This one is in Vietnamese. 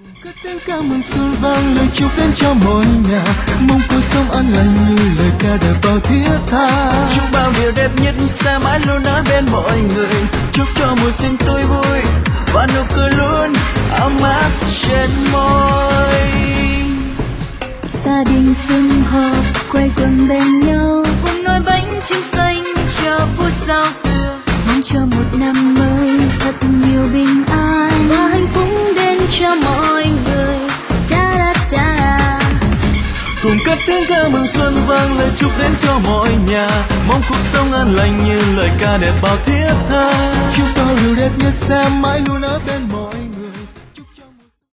Cất tiếng ca mừng xuân vang lời chúc đến cho mọi nhà, mong cuộc sống an lành như lời ca đời bao thiết tha. Chúc bao điều đẹp nhất sẽ mãi luôn ở bên mọi người, chúc cho mùa xuân tươi vui và nụ cười luôn ấm áp trên môi. Gia đình sum họp quây quần bên nhau, cùng nồi bánh trưng xanh cho phút giao thừa, mong cho một năm mới thật nhiều bình an và hạnh phúc đến cho mọi người. Ta da da. Cùng cất tiếng ca mừng xuân vang lời chúc đến cho mọi nhà, mong cuộc sống an lành như lời ca đẹp bao thiết tha. Chúc bao điều đẹp nhất sẽ mãi luôn ở bên mọi